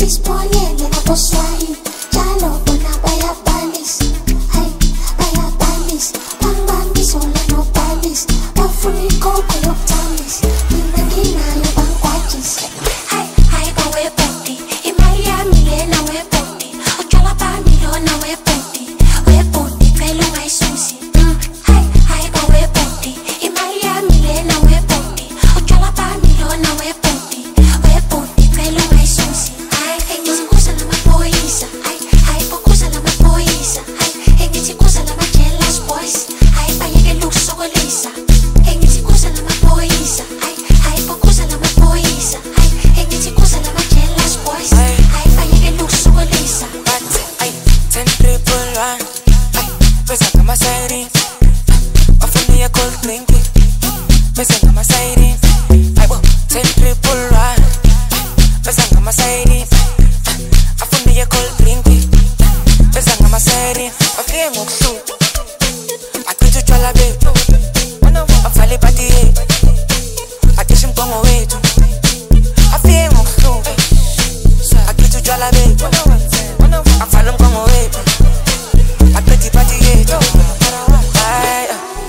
sisibonele naboSwahili njalo bona bayabalisa. Hey, bayabalisa, bangibambisa nobhalisa, bafuna igogo yokuthambisa, mina nginayo bangigwajisa. Hey, bawebhodi, imali yami lena webhodi, utshwala bami lona webhodi, webhodi phela ungayisusi. Hey, bawebhodi, imali yami lena webhodi, utshwala bami lona webhodi, webhodi phela ungayisusi. Hey, ngizikuza namaphoyisa, hey, bokuza namaphoyisa, hey, ngizikuza nama-jealous boys, hey, bayekela ukusokolisa. Hey, ngizikuza namaphoyisa, hey, bokuza namaphoyisa, hey, ngizikuza nama-jealous boys, hey, bayekela ukusokolisa. Ay, 10 triple one. Ay, pesa kama siren. Wafuni cold drink. Pesa kama siren. Ay, 10 triple one. Pesa kama siren. Wafuni cold drink. Pesa kama siren. Wafie ngoksu. Akitu chwala betu. Wafale pati yetu. Atishi mkongo wetu. Wafie ngoksu. Akitu chwala betu. Wafale mkongo wetu. Akiti pati yetu. Ay,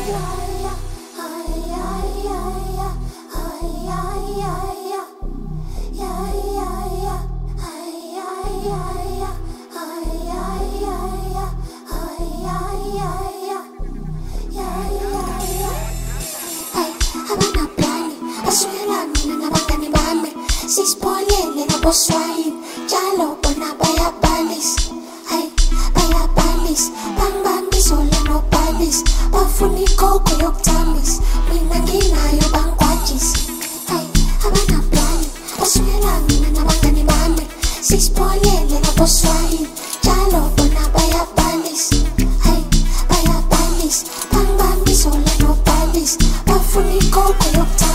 Abanaplani, basukela mina nabangani bami, sisibonele naboSwahili njalo bona bayabalisa. Hey, bayabalisa, bangibambisa nobhalisa, bafuna igogo yokuthambisa, mina nginayo bangigwajisa. Hey, abanaplani, basukela mina nabangani bami, sisibonele naboSwahili njalo bona bayabalisa. Hey, bayabalisa, bangibambisa nobhalisa, bafuna igogo yokuthambisa.